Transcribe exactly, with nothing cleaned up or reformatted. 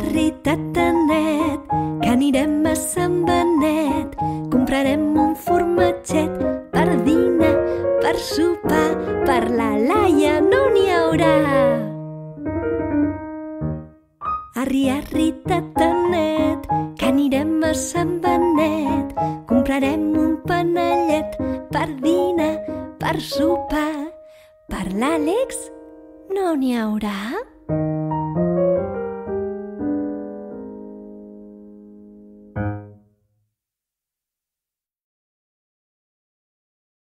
arri, tatanet, que anirem a Sant Benet. Comprarem un formatget per dinar, per sopar, per la Laia no n'hi haurà. Arri, arri, tatanet, que anirem a Sant Benet. Comprarem un panellet per dinar, per sopar, per l'Àlex no n'hi haurà.